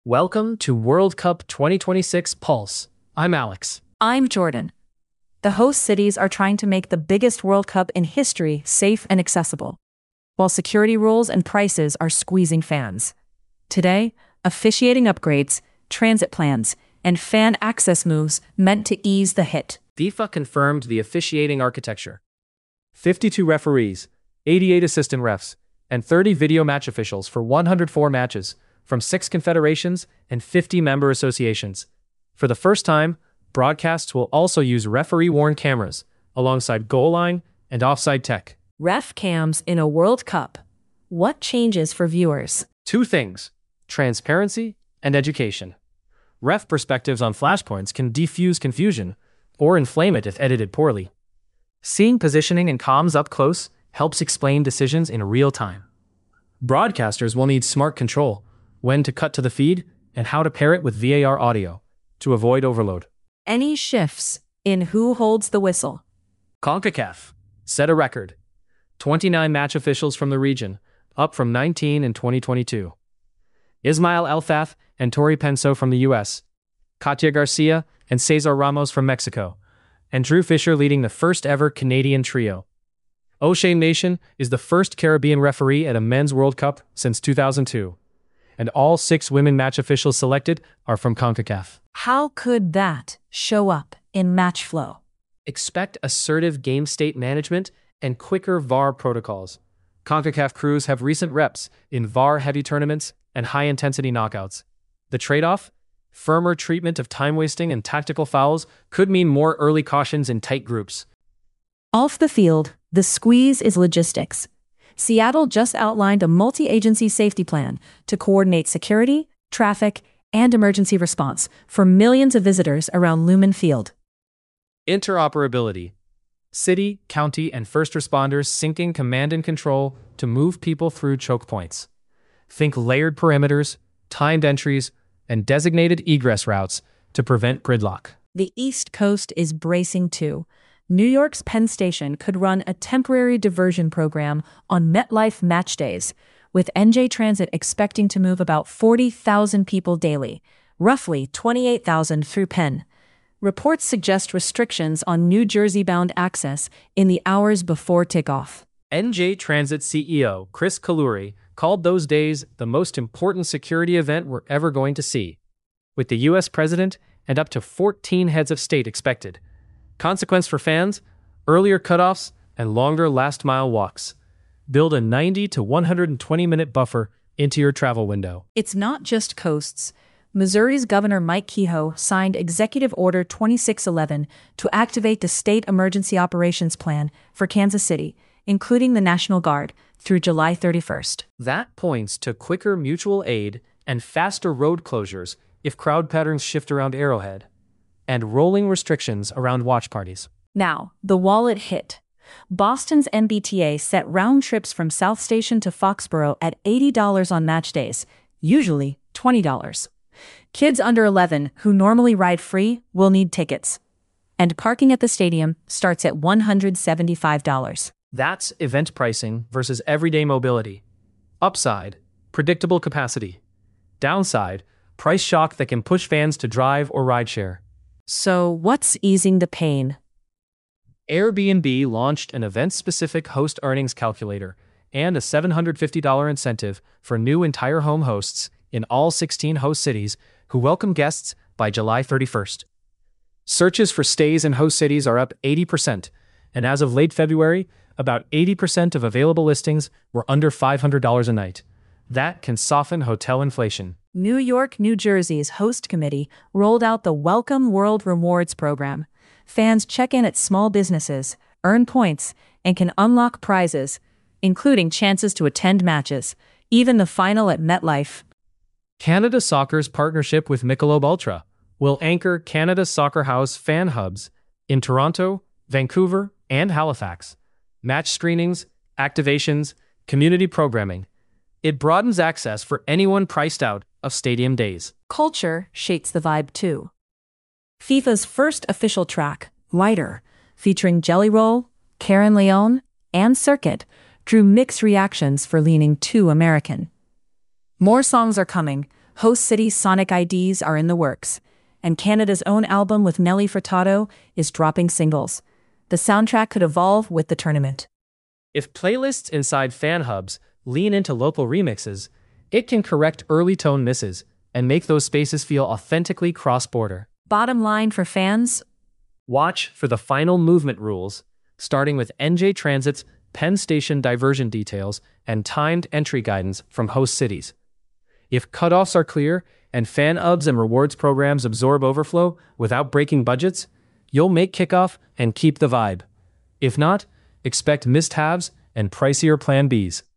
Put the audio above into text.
Welcome to World Cup 2026 Pulse. I'm Alex. I'm Jordan. The host cities are trying to make the biggest World Cup in history safe and accessible, while security rules and prices are squeezing fans. Today, officiating upgrades, transit plans, and fan access moves meant to ease the hit. FIFA confirmed the officiating architecture. 52 referees, 88 assistant refs, and 30 video match officials for 104 matches from 6 confederations and 50 member associations. For the first time, broadcasts will also use referee-worn cameras alongside goal line and offside tech. Ref cams in a World Cup. What changes for viewers? 2 things: transparency and education. Ref perspectives on flashpoints can defuse confusion or inflame it if edited poorly. Seeing positioning and comms up close helps explain decisions in real time. Broadcasters will need smart control, when to cut to the feed, and how to pair it with VAR audio to avoid overload. Any shifts in who holds the whistle? CONCACAF set a record: 29 match officials from the region, up from 19 in 2022. Ismael Elfath and Tori Penso from the US, Katia Garcia and Cesar Ramos from Mexico, and Drew Fisher leading the first ever Canadian trio. O'Shea Nation is the first Caribbean referee at a men's World Cup since 2002. And all 6 women match officials selected are from CONCACAF. How could that show up in match flow? Expect assertive game state management and quicker VAR protocols. CONCACAF crews have recent reps in VAR-heavy tournaments and high-intensity knockouts. The trade-off? Firmer treatment of time-wasting and tactical fouls could mean more early cautions in tight groups. Off the field, the squeeze is logistics. Seattle just outlined a multi-agency safety plan to coordinate security, traffic, and emergency response for millions of visitors around Lumen Field. Interoperability. City, county, and first responders syncing command and control to move people through choke points. Think layered perimeters, timed entries, and designated egress routes to prevent gridlock. The East Coast is bracing too. New York's Penn Station could run a temporary diversion program on MetLife match days, with NJ Transit expecting to move about 40,000 people daily, roughly 28,000 through Penn. Reports suggest restrictions on New Jersey-bound access in the hours before takeoff. NJ Transit CEO Chris Kaluri called those days the most important security event we're ever going to see, with the U.S. president and up to 14 heads of state expected. Consequence for fans: earlier cutoffs and longer last-mile walks. Build a 90 to 120-minute buffer into your travel window. It's not just coasts. Missouri's Governor Mike Kehoe signed Executive Order 2611 to activate the State Emergency Operations Plan for Kansas City, including the National Guard, through July 31st. That points to quicker mutual aid and faster road closures if crowd patterns shift around Arrowhead, and rolling restrictions around watch parties. Now, the wallet hit. Boston's MBTA set round trips from South Station to Foxborough at $80 on match days, usually $20. Kids under 11 who normally ride free will need tickets. And parking at the stadium starts at $175. That's event pricing versus everyday mobility. Upside: predictable capacity. Downside: price shock that can push fans to drive or rideshare. So, what's easing the pain? Airbnb launched an event-specific host earnings calculator and a $750 incentive for new entire home hosts in all 16 host cities who welcome guests by July 31st. Searches for stays in host cities are up 80%, and as of late February, about 80% of available listings were under $500 a night. That can soften hotel inflation. New York, New Jersey's host committee rolled out the Welcome World Rewards program. Fans check in at small businesses, earn points, and can unlock prizes, including chances to attend matches, even the final at MetLife. Canada Soccer's partnership with Michelob Ultra will anchor Canada Soccer House fan hubs in Toronto, Vancouver, and Halifax. Match screenings, activations, community programming. It broadens access for anyone priced out of stadium days. Culture shapes the vibe too. FIFA's first official track, Lighter, featuring Jelly Roll, Karen Leone, and Circuit, drew mixed reactions for leaning too American. More songs are coming, host cities' Sonic IDs are in the works, and Canada's own album with Nelly Furtado is dropping singles. The soundtrack could evolve with the tournament. If playlists inside fan hubs lean into local remixes, it can correct early tone misses and make those spaces feel authentically cross-border. Bottom line for fans, watch for the final movement rules, starting with NJ Transit's Penn Station diversion details and timed entry guidance from host cities. If cutoffs are clear and fan hubs and rewards programs absorb overflow without breaking budgets, you'll make kickoff and keep the vibe. If not, expect missed halves and pricier plan Bs.